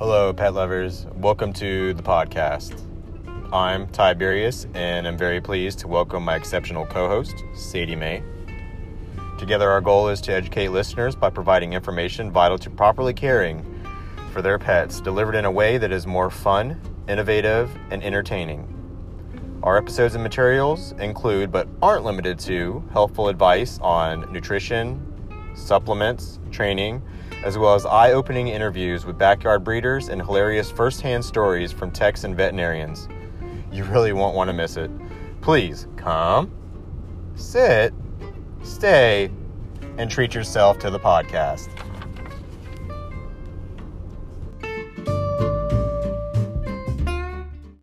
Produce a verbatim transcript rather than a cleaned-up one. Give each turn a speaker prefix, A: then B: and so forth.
A: Hello, pet lovers. Welcome to the podcast. I'm Tiberius, and I'm very pleased to welcome my exceptional co-host, Sadie Mae. Together, our goal is to educate listeners by providing information vital to properly caring for their pets, delivered in a way that is more fun, innovative, and entertaining. Our episodes and materials include, but aren't limited to, helpful advice on nutrition, supplements, training, as well as eye-opening interviews with backyard breeders and hilarious first-hand stories from techs and veterinarians. You really won't want to miss it. Please come, sit, stay, and treat yourself to the podcast.